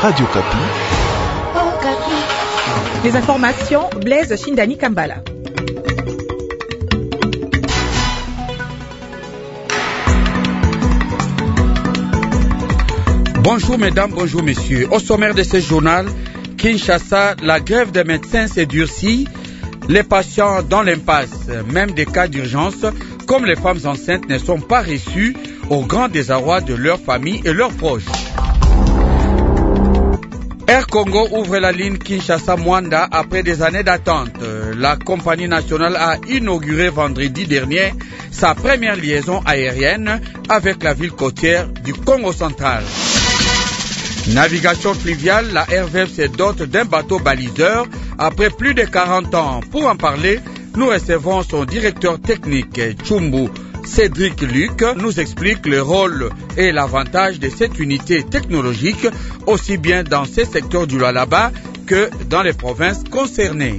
Radio Kapi. Les informations, Blaise Shindani Kambala. Bonjour mesdames, bonjour messieurs. Au sommaire de ce journal, Kinshasa, la grève des médecins s'est durcie. Les patients dans l'impasse, même des cas d'urgence, comme les femmes enceintes, ne sont pas reçus au grand désarroi de leurs familles et leurs proches. Air Congo ouvre la ligne Kinshasa-Mwanda après des années d'attente. La compagnie nationale a inauguré vendredi dernier sa première liaison aérienne avec la ville côtière du Congo central. Navigation fluviale, la RVF se dote d'un bateau baliseur après plus de 40 ans. Pour en parler, nous recevons son directeur technique, Tchumbu Cédric Luc, nous explique le rôle et l'avantage de cette unité technologique, aussi bien dans ces secteurs du Lualaba que dans les provinces concernées.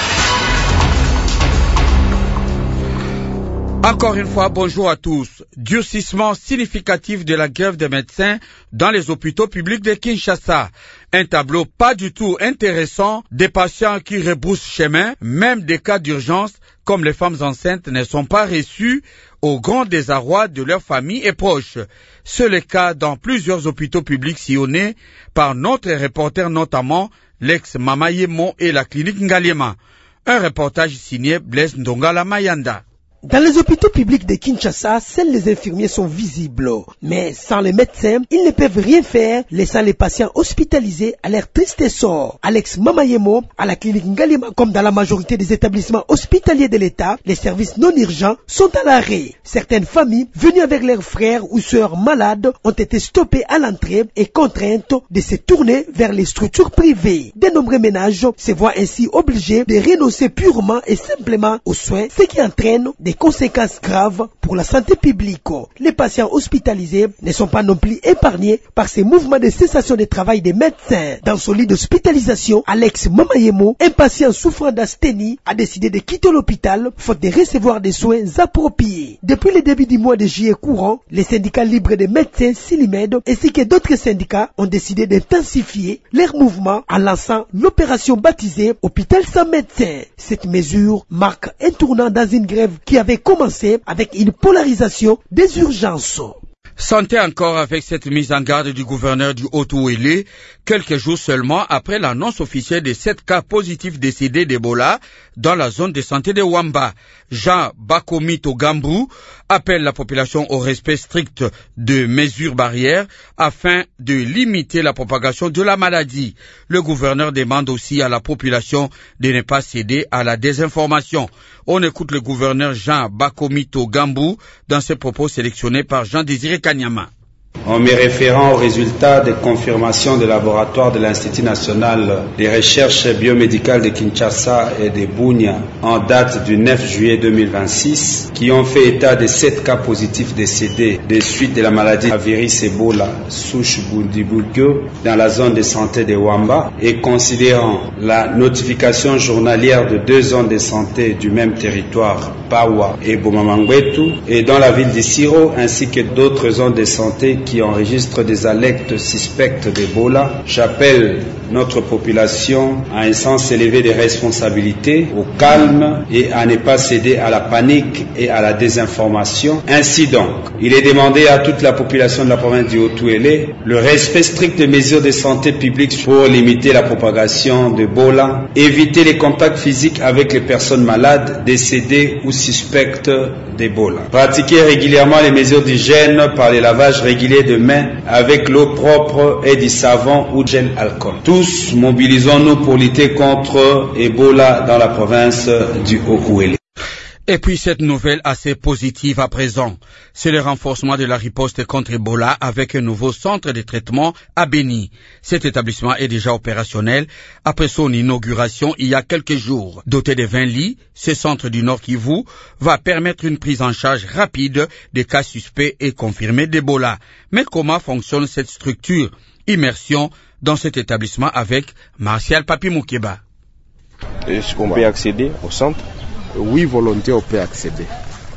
Encore une fois, bonjour à tous. Durcissement significatif de la grève des médecins dans les hôpitaux publics de Kinshasa. Un tableau pas du tout intéressant, des patients qui rebroussent chemin, même des cas d'urgence, comme les femmes enceintes, ne sont pas reçus au grand désarroi de leurs familles et proches. C'est le cas dans plusieurs hôpitaux publics sillonnés par notre reporter, notamment l'ex-Mama Yemo et la clinique Ngaliema. Un reportage signé Blaise Ndongala Mayanda. Dans les hôpitaux publics de Kinshasa, seuls les infirmiers sont visibles. Mais sans les médecins, ils ne peuvent rien faire, laissant les patients hospitalisés à leur triste sort. Alex Mamayemo, à la clinique Ngalima, comme dans la majorité des établissements hospitaliers de l'État, les services non urgents sont à l'arrêt. Certaines familles, venues avec leurs frères ou sœurs malades, ont été stoppées à l'entrée et contraintes de se tourner vers les structures privées. De nombreux ménages se voient ainsi obligés de renoncer purement et simplement aux soins, ce qui entraîne des conséquences graves pour la santé publique. Les patients hospitalisés ne sont pas non plus épargnés par ces mouvements de cessation de travail des médecins. Dans son lit d'hospitalisation, Alex Mamayemo, un patient souffrant d'asthénie, a décidé de quitter l'hôpital faute de recevoir des soins appropriés. Depuis le début du mois de juillet courant, les syndicats libres des médecins Silimed ainsi que d'autres syndicats ont décidé d'intensifier leurs mouvements en lançant l'opération baptisée Hôpital sans médecin. Cette mesure marque un tournant dans une grève qui avait commencé avec une polarisation des urgences. Santé encore avec cette mise en garde du gouverneur du Haut-Ouélé, quelques jours seulement après l'annonce officielle de 7 cas positifs décédés d'Ebola dans la zone de santé de Wamba. Jean Bakomito Gambou appelle la population au respect strict de mesures barrières afin de limiter la propagation de la maladie. Le gouverneur demande aussi à la population de ne pas céder à la désinformation. On écoute le gouverneur Jean Bakomito Gambou dans ses propos sélectionnés par Jean-Désiré Kanyama. En me référant aux résultats de confirmation des laboratoires de l'Institut national des recherches biomédicales de Kinshasa et de Bunia en date du 9 juillet 2026, qui ont fait état de 7 cas positifs décédés des suites de la maladie à virus Ebola souche Bundibugyo dans la zone de santé de Wamba, et considérant la notification journalière de 2 zones de santé du même territoire, Pawa et Bomamangwetu, et dans la ville d'Isiro, ainsi que d'autres zones de santé qui enregistrent des alertes suspectes d'Ebola, j'appelle notre population à un sens élevé des responsabilités, au calme et à ne pas céder à la panique et à la désinformation. Ainsi donc, il est demandé à toute la population de la province du Haut-Ouélé le respect strict des mesures de santé publique pour limiter la propagation d'Ebola, éviter les contacts physiques avec les personnes malades, décédées ou suspectes d'Ebola. Pratiquer régulièrement les mesures d'hygiène par les lavages réguliers de mains avec l'eau propre et du savon ou gel alcool. Tous mobilisons-nous pour lutter contre Ebola dans la province du Haut-Ouélé. Et puis cette nouvelle assez positive à présent, c'est le renforcement de la riposte contre Ebola avec un nouveau centre de traitement à Beni. Cet établissement est déjà opérationnel après son inauguration il y a quelques jours. Doté de 20 lits, ce centre du Nord Kivu va permettre une prise en charge rapide des cas suspects et confirmés d'Ebola. Mais comment fonctionne cette structure? Immersion dans cet établissement avec Martial Papi Moukeba. Est-ce qu'on peut accéder au centre? 8 volontaires peuvent accéder.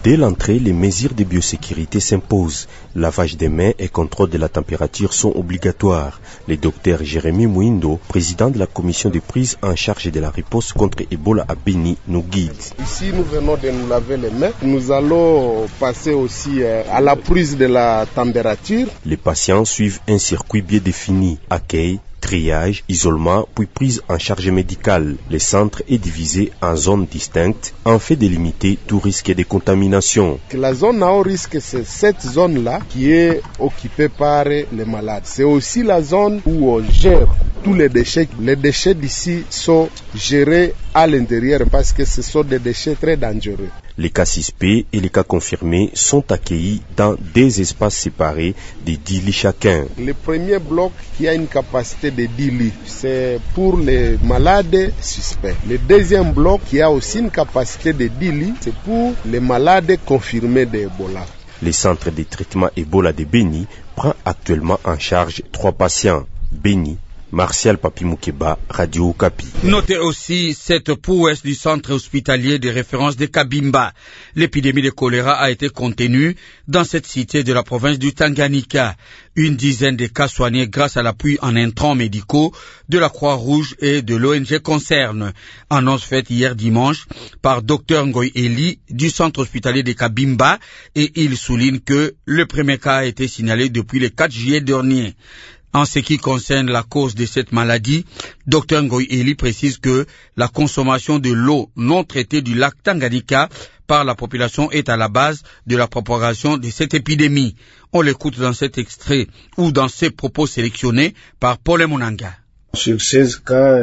Dès l'entrée, les mesures de biosécurité s'imposent. Lavage des mains et contrôle de la température sont obligatoires. Le docteur Jérémy Mouindo, président de la commission de prise en charge de la riposte contre Ebola à Béni, nous guide. Ici, nous venons de nous laver les mains. Nous allons passer aussi à la prise de la température. Les patients suivent un circuit bien défini. Accueil, triage, isolement, puis prise en charge médicale. Le centre est divisé en zones distinctes, en fait de limiter tout risque de contamination. La zone à haut risque, c'est cette zone-là qui est occupée par les malades. C'est aussi la zone où on gère tous les déchets. Les déchets d'ici sont gérés à l'intérieur parce que ce sont des déchets très dangereux. Les cas suspects et les cas confirmés sont accueillis dans des espaces séparés de 10 lits chacun. Le premier bloc qui a une capacité de 10 lits, c'est pour les malades suspects. Le deuxième bloc qui a aussi une capacité de 10 lits, c'est pour les malades confirmés d'Ebola. Le centre de traitement Ebola de Béni prend actuellement en charge 3 patients. Béni, Martial Papi Moukeba, Radio Okapi. Notez aussi cette prouesse du centre hospitalier de référence de Kabimba. L'épidémie de choléra a été contenue dans cette cité de la province du Tanganyika. Une dizaine de cas soignés grâce à l'appui en intrants médicaux de la Croix-Rouge et de l'ONG Concerne. Annonce faite hier dimanche par Dr Ngoy Eli du centre hospitalier de Kabimba, et il souligne que le premier cas a été signalé depuis le 4 juillet dernier. En ce qui concerne la cause de cette maladie, Dr Ngoy Eli précise que la consommation de l'eau non traitée du lac Tanganyika par la population est à la base de la propagation de cette épidémie. On l'écoute dans cet extrait ou dans ces propos sélectionnés par Paul Monanga. Sur 16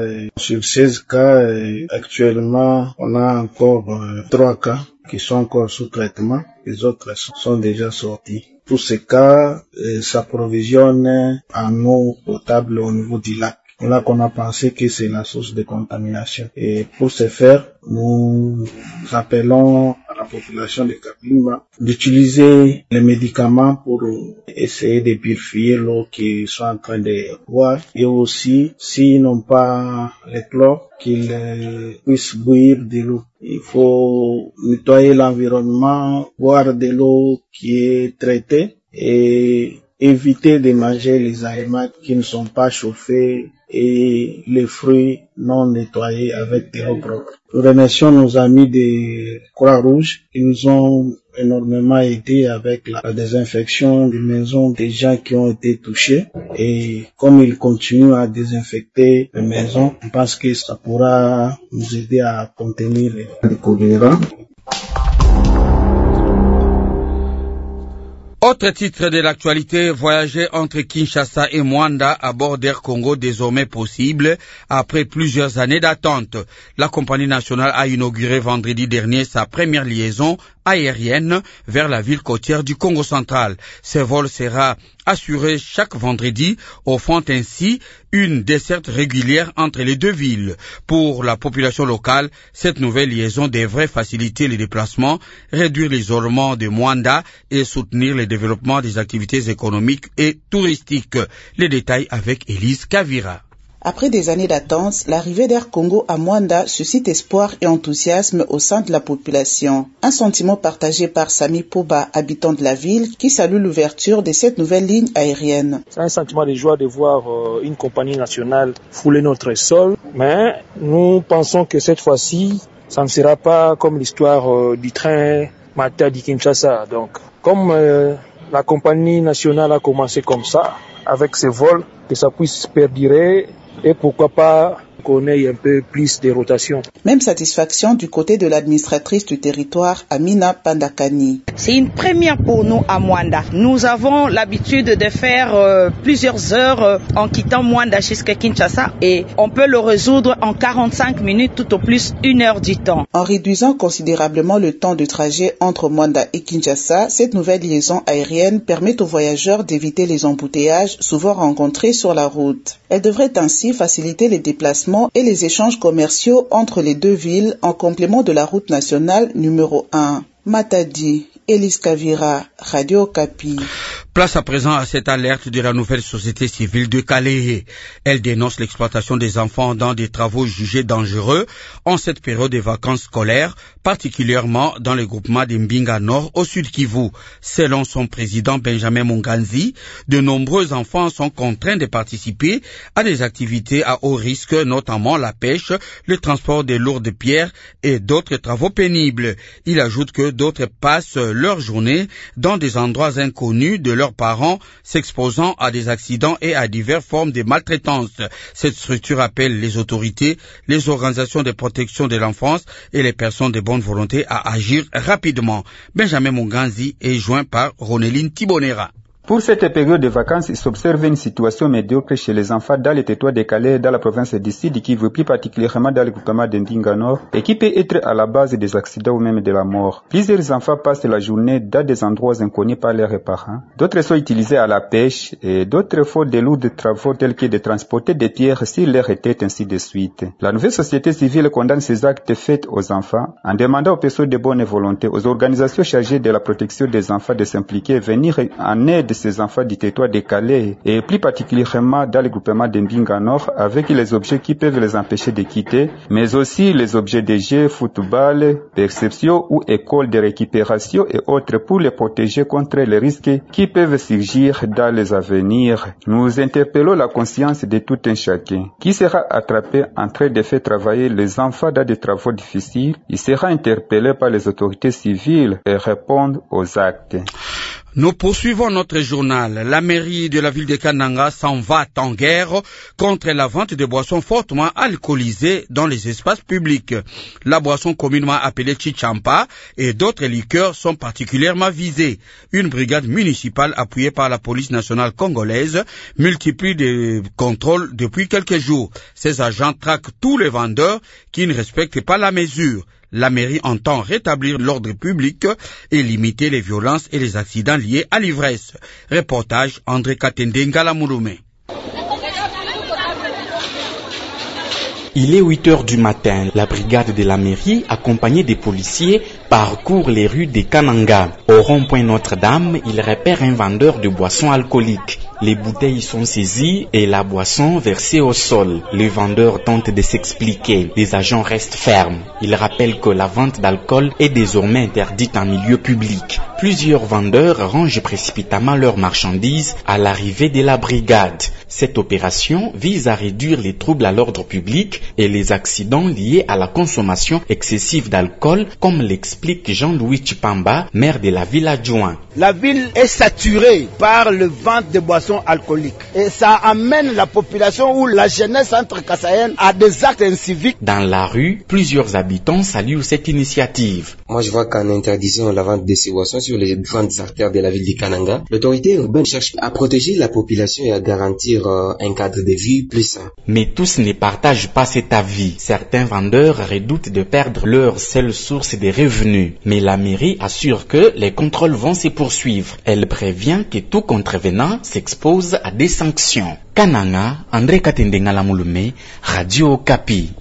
cas, actuellement, on a encore 3 cas qui sont encore sous traitement. Les autres sont déjà sortis. Tous ces cas s'approvisionnent en eau potable au niveau du lac. Là qu'on a pensé que c'est la source de contamination. Et pour ce faire, nous appelons à la population de Kabimba d'utiliser les médicaments pour essayer de purifier l'eau qu'ils sont en train de boire. Et aussi, s'ils n'ont pas le chlore, qu'ils puissent boire de l'eau. Il faut nettoyer l'environnement, boire de l'eau qui est traitée et éviter de manger les aliments qui ne sont pas chauffés et les fruits non nettoyés avec de l'eau propre. Nous remercions nos amis de Croix-Rouge qui nous ont énormément aidé avec la désinfection des maisons des gens qui ont été touchés. Et comme ils continuent à désinfecter les maisons, je pense que ça pourra nous aider à contenir le choléra. Autre titre de l'actualité, voyager entre Kinshasa et Mwanda à bord d'Air Congo désormais possible après plusieurs années d'attente. La compagnie nationale a inauguré vendredi dernier sa première liaison aérienne vers la ville côtière du Congo central. Ce vol sera assuré chaque vendredi, offrant ainsi une desserte régulière entre les deux villes. Pour la population locale, cette nouvelle liaison devrait faciliter les déplacements, réduire l'isolement de Mwanda et soutenir le développement des activités économiques et touristiques. Les détails avec Élise Kavira. Après des années d'attente, l'arrivée d'Air Congo à Mwanda suscite espoir et enthousiasme au sein de la population. Un sentiment partagé par Sami Poba, habitant de la ville, qui salue l'ouverture de cette nouvelle ligne aérienne. C'est un sentiment de joie de voir une compagnie nationale fouler notre sol, mais nous pensons que cette fois-ci, ça ne sera pas comme l'histoire du train Matadi-Kinshasa. Donc, comme la compagnie nationale a commencé comme ça, avec ses vols, que ça puisse perdurer et pourquoi pas qu'on ait un peu plus de rotation. Même satisfaction du côté de l'administratrice du territoire, Amina Pandakani. C'est une première pour nous à Mwanda. Nous avons l'habitude de faire plusieurs heures en quittant Mwanda jusqu'à Kinshasa et on peut le résoudre en 45 minutes, tout au plus 1 heure du temps. En réduisant considérablement le temps de trajet entre Mwanda et Kinshasa, cette nouvelle liaison aérienne permet aux voyageurs d'éviter les embouteillages souvent rencontrés sur la route. Elle devrait ainsi faciliter les déplacements et les échanges commerciaux entre les deux villes en complément de la route nationale numéro 1. Matadi, Élise Kavira, Radio Okapi. Place à présent à cette alerte de la nouvelle société civile de Calais. Elle dénonce l'exploitation des enfants dans des travaux jugés dangereux en cette période des vacances scolaires, particulièrement dans le groupement de Mbinga Nord au Sud Kivu. Selon son président Benjamin Munganzi, de nombreux enfants sont contraints de participer à des activités à haut risque, notamment la pêche, le transport de lourdes pierres et d'autres travaux pénibles. Il ajoute que d'autres passent leur journée dans des endroits inconnus de leurs parents, s'exposant à des accidents et à diverses formes de maltraitance. Cette structure appelle les autorités, les organisations de protection de l'enfance et les personnes de bonne volonté à agir rapidement. Benjamin Munganzi est joint par Ronéline Tibonera. Pour cette période de vacances, il s'observe une situation médiocre chez les enfants dans les territoires de Calais, dans la province du Sud Kivu, plus particulièrement dans le groupement de Mbinga Nord, et qui peut être à la base des accidents ou même de la mort. Plusieurs enfants passent la journée dans des endroits inconnus par leurs parents. D'autres sont utilisés à la pêche et d'autres font des lourds travaux tels que de transporter des pierres sur leur tête, ainsi de suite. La nouvelle société civile condamne ces actes faits aux enfants en demandant aux personnes de bonne volonté, aux organisations chargées de la protection des enfants de s'impliquer et venir en aide ces enfants du territoire de Calais et plus particulièrement dans le groupement de Mbinga Nord avec les objets qui peuvent les empêcher de quitter, mais aussi les objets de jeu, football, perception ou école de récupération et autres pour les protéger contre les risques qui peuvent surgir dans les avenirs. Nous interpellons la conscience de tout un chacun. Qui sera attrapé en train de faire travailler les enfants dans des travaux difficiles, il sera interpellé par les autorités civiles et répondre aux actes. Nous poursuivons notre journal. La mairie de la ville de Kananga s'en va en guerre contre la vente de boissons fortement alcoolisées dans les espaces publics. La boisson communément appelée Chichampa et d'autres liqueurs sont particulièrement visées. Une brigade municipale appuyée par la police nationale congolaise multiplie des contrôles depuis quelques jours. Ces agents traquent tous les vendeurs qui ne respectent pas la mesure. La mairie entend rétablir l'ordre public et limiter les violences et les accidents liés à l'ivresse. Reportage André Katende Ngalamurume. Il est 8h du matin. La brigade de la mairie, accompagnée des policiers, parcourt les rues de Kananga. Au rond-point Notre-Dame, il repère un vendeur de boissons alcooliques. Les bouteilles sont saisies et la boisson versée au sol. Le vendeur tente de s'expliquer. Les agents restent fermes. Ils rappellent que la vente d'alcool est désormais interdite en milieu public. Plusieurs vendeurs rangent précipitamment leurs marchandises à l'arrivée de la brigade. Cette opération vise à réduire les troubles à l'ordre public et les accidents liés à la consommation excessive d'alcool, comme l'explique Jean-Louis Chipamba, maire de la ville adjoint. La ville est saturée par le vente de boissons alcooliques et ça amène la population ou la jeunesse entre-kassaïenne à des actes inciviques. Dans la rue, plusieurs habitants saluent cette initiative. Moi, je vois qu'en interdisant la vente de ces boissons sur les grandes artères de la ville de Kananga, l'autorité urbaine cherche à protéger la population et à garantir un cadre de vie plus sain. Mais tous ne partagent pas cet avis. Certains vendeurs redoutent de perdre leur seule source de revenus. Mais la mairie assure que les contrôles vont se poursuivre. Elle prévient que tout contrevenant s'expose à des sanctions. Kananga, André Katendengala-Moulume, Radio Okapi.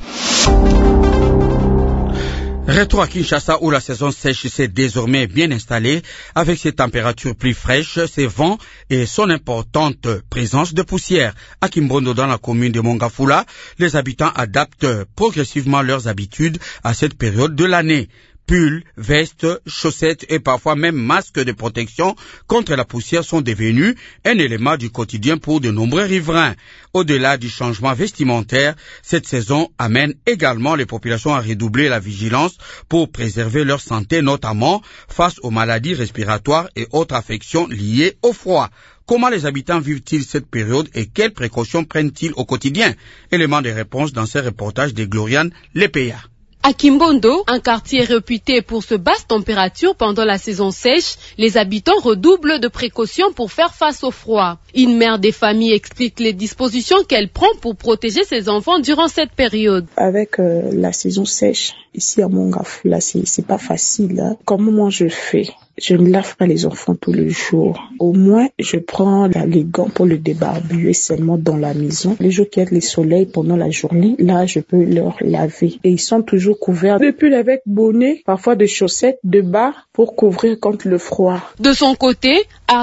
Retour à Kinshasa où la saison sèche s'est désormais bien installée avec ses températures plus fraîches, ses vents et son importante présence de poussière. À Kimbondo, dans la commune de Mongafula, les habitants adaptent progressivement leurs habitudes à cette période de l'année. Pulls, vestes, chaussettes et parfois même masques de protection contre la poussière sont devenus un élément du quotidien pour de nombreux riverains. Au-delà du changement vestimentaire, cette saison amène également les populations à redoubler la vigilance pour préserver leur santé, notamment face aux maladies respiratoires et autres affections liées au froid. Comment les habitants vivent-ils cette période et quelles précautions prennent-ils au quotidien? Élément de réponse dans ce reportage de Gloriane Lepéa. À Kimbondo, un quartier réputé pour ses basses températures pendant la saison sèche, les habitants redoublent de précautions pour faire face au froid. Une mère des familles explique les dispositions qu'elle prend pour protéger ses enfants durant cette période. Avec la saison sèche, ici à Mongafula, c'est pas facile. Hein. Comment moi je fais? Je ne lave pas les enfants tous les jours. Au moins, je prends les gants pour le débarbuer seulement dans la maison. Les jours qu'il y a le soleil pendant la journée, là, je peux leur laver. Et ils sont toujours couverts de pulls avec bonnet, parfois de chaussettes, de bas pour couvrir contre le froid. De son côté, Arlène,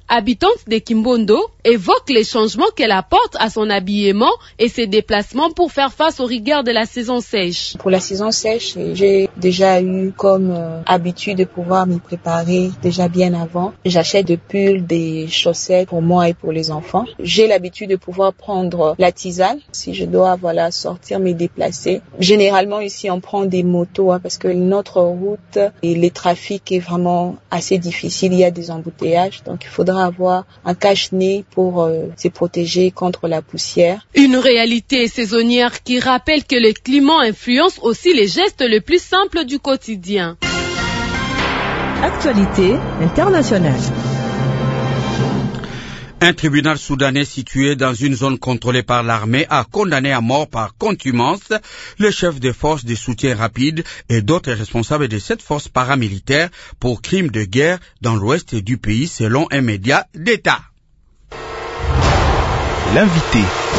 habitante de Kimbondo, évoque les changements qu'elle apporte à son habillement et ses déplacements pour faire face aux rigueurs de la saison sèche. Pour la saison sèche, j'ai déjà eu comme habitude de pouvoir m'y préparer déjà bien avant. J'achète des pulls, des chaussettes pour moi et pour les enfants. J'ai l'habitude de pouvoir prendre la tisane si je dois sortir, me déplacer. Généralement ici on prend des motos parce que notre route et le trafic est vraiment assez difficile. Il y a des embouteillages, donc il faudra avoir un cache-nez pour se protéger contre la poussière. Une réalité saisonnière qui rappelle que le climat influence aussi les gestes les plus simples du quotidien. Actualité internationale. Un tribunal soudanais situé dans une zone contrôlée par l'armée a condamné à mort par contumace le chef des forces de soutien rapide et d'autres responsables de cette force paramilitaire pour crimes de guerre dans l'ouest du pays selon un média d'État. L'invité.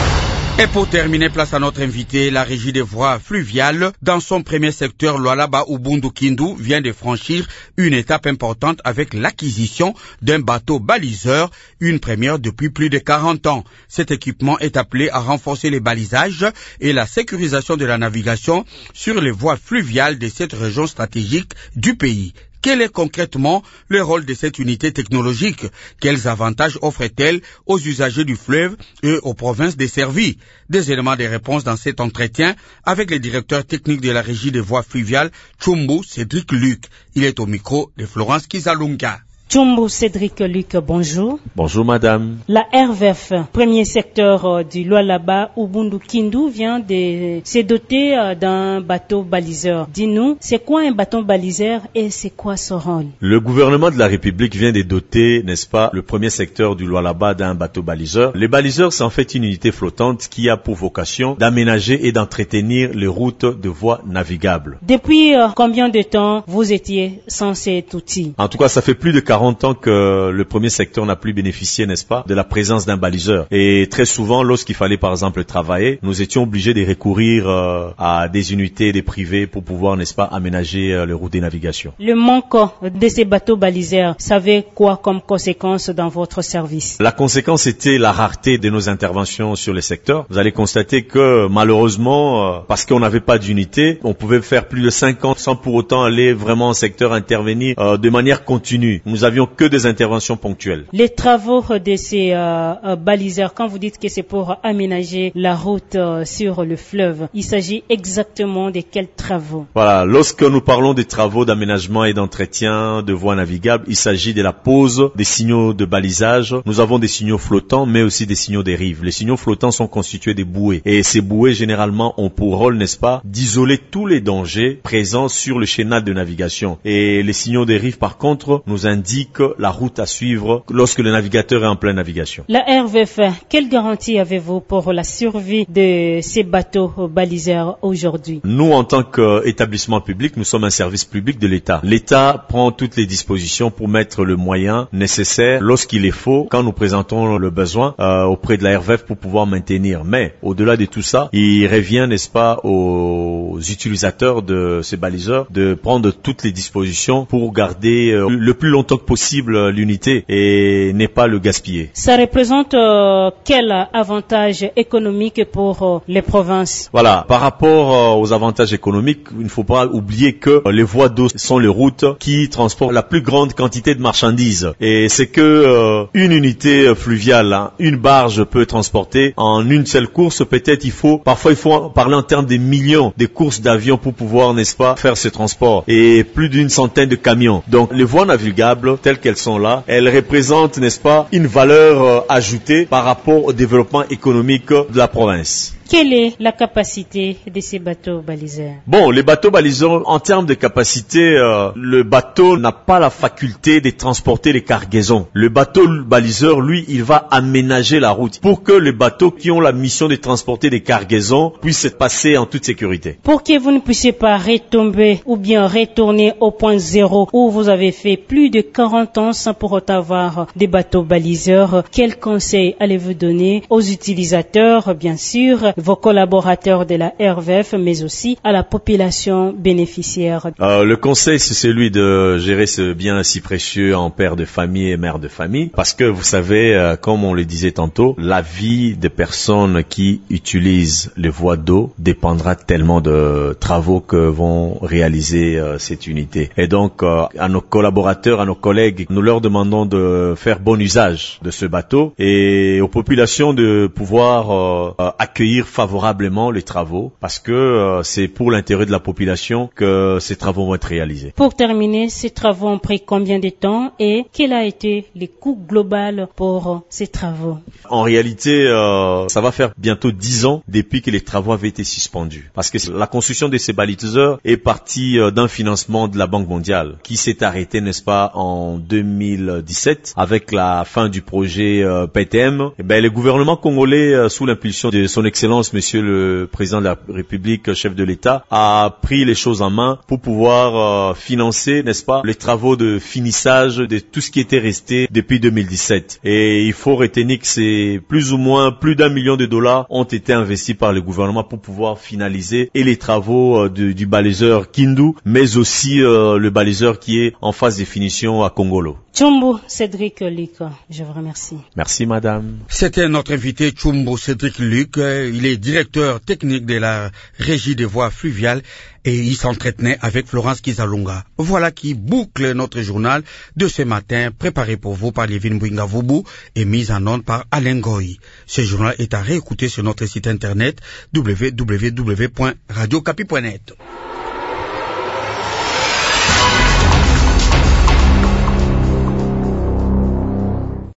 Et pour terminer, place à notre invité, la régie des voies fluviales dans son premier secteur, Lualaba Ubundu Kindu vient de franchir une étape importante avec l'acquisition d'un bateau baliseur, une première depuis plus de 40 ans. Cet équipement est appelé à renforcer les balisages et la sécurisation de la navigation sur les voies fluviales de cette région stratégique du pays. Quel est concrètement le rôle de cette unité technologique? Quels avantages offre-t-elle aux usagers du fleuve et aux provinces desservies? Des éléments de réponse dans cet entretien avec le directeur technique de la régie des voies fluviales, Tchumbu Cédric Luc. Il est au micro de Florence Kizalunga. Tchumbu Cédric Luc, bonjour. Bonjour madame. La RVF, premier secteur du Lualaba Ubundu Kindu, vient de se doter d'un bateau baliseur. Dis-nous, c'est quoi un bateau baliseur et c'est quoi son rôle? Le gouvernement de la République vient de doter, n'est-ce pas, le premier secteur du Lualaba d'un bateau baliseur. Les baliseurs, c'est en fait une unité flottante qui a pour vocation d'aménager et d'entretenir les routes de voies navigables. Depuis combien de temps vous étiez sans cet outil? En tout cas, ça fait plus de 40 ans que le premier secteur n'a plus bénéficié, n'est-ce pas, de la présence d'un baliseur. Et très souvent, lorsqu'il fallait par exemple travailler, nous étions obligés de recourir à des unités des privés pour pouvoir, n'est-ce pas, aménager les routes de navigation. Le manque de ces bateaux baliseurs, ça avait quoi comme conséquence dans votre service? La conséquence était la rareté de nos interventions sur les secteurs. Vous allez constater que malheureusement, parce qu'on n'avait pas d'unité, on pouvait faire plus de 5 ans sans pour autant aller vraiment en secteur intervenir de manière continue. Nous avions que des interventions ponctuelles. Les travaux de ces baliseurs, quand vous dites que c'est pour aménager la route sur le fleuve, il s'agit exactement de quels travaux? Voilà, lorsque nous parlons des travaux d'aménagement et d'entretien de voies navigables, il s'agit de la pose des signaux de balisage. Nous avons des signaux flottants, mais aussi des signaux des rives. Les signaux flottants sont constitués des bouées. Et ces bouées, généralement, ont pour rôle, n'est-ce pas, d'isoler tous les dangers présents sur le chénal de navigation. Et les signaux des rives, par contre, nous indiquent la route à suivre lorsque le navigateur est en pleine navigation. La RVF, quelle garantie avez-vous pour la survie de ces bateaux baliseurs aujourd'hui? Nous, en tant qu'établissement public, nous sommes un service public de l'État. L'État prend toutes les dispositions pour mettre le moyen nécessaire lorsqu'il est faut, quand nous présentons le besoin auprès de la RVF pour pouvoir maintenir. Mais au-delà de tout ça, il revient, n'est-ce pas, aux utilisateurs de ces baliseurs de prendre toutes les dispositions pour garder le plus longtemps que possible l'unité et n'est pas le gaspiller. Ça représente quel avantage économique pour les provinces? Voilà, par rapport aux avantages économiques, il ne faut pas oublier que les voies d'eau sont les routes qui transportent la plus grande quantité de marchandises. Et c'est que une unité fluviale, une barge peut transporter en une seule course, parfois il faut parler en termes de millions de courses d'avions pour pouvoir, n'est-ce pas, faire ce transport. Et plus d'une centaine de camions. Donc les voies navigables, telles qu'elles sont là, elles représentent, n'est-ce pas, une valeur ajoutée par rapport au développement économique de la province. Quelle est la capacité de ces bateaux baliseurs? Bon, les bateaux baliseurs, en termes de capacité, le bateau n'a pas la faculté de transporter les cargaisons. Le bateau baliseur, lui, il va aménager la route pour que les bateaux qui ont la mission de transporter des cargaisons puissent passer en toute sécurité. Pour que vous ne puissiez pas retomber ou bien retourner au point zéro où vous avez fait plus de 40 ans sans pour autant avoir des bateaux baliseurs, quels conseils allez-vous donner aux utilisateurs, bien sûr, vos collaborateurs de la RVF, mais aussi à la population bénéficiaire? Le conseil, c'est celui de gérer ce bien si précieux en père de famille et mère de famille, parce que vous savez, comme on le disait tantôt, la vie des personnes qui utilisent les voies d'eau dépendra tellement de travaux que vont réaliser cette unité. Et donc, à nos collaborateurs, à nos collègues, nous leur demandons de faire bon usage de ce bateau et aux populations de pouvoir accueillir favorablement les travaux, parce que c'est pour l'intérêt de la population que ces travaux vont être réalisés. Pour terminer, ces travaux ont pris combien de temps et quel a été le coût global pour ces travaux? En réalité, ça va faire bientôt 10 ans depuis que les travaux avaient été suspendus. Parce que la construction de ces baliseurs est partie d'un financement de la Banque mondiale qui s'est arrêté, n'est-ce pas, en 2017 avec la fin du projet PTM. Le gouvernement congolais, sous l'impulsion de son Excellence, Monsieur le Président de la République, chef de l'État, a pris les choses en main pour pouvoir financer, n'est-ce pas, les travaux de finissage de tout ce qui était resté depuis 2017. Et il faut retenir que c'est plus ou moins plus d'$1 million ont été investis par le gouvernement pour pouvoir finaliser et les travaux du baliseur Kindu, mais aussi le baliseur qui est en phase de finition à Kongolo. Tchumbu Cédric Luc, je vous remercie. Merci madame. C'était notre invité Tchumbu Cédric Luc, il est directeur technique de la Régie des voies fluviales et il s'entretenait avec Florence Kizalunga. Voilà qui boucle notre journal de ce matin, préparé pour vous par Lévin Bouinga-Voubou et mis en onde par Alain Goy. Ce journal est à réécouter sur notre site internet www.radiocapi.net.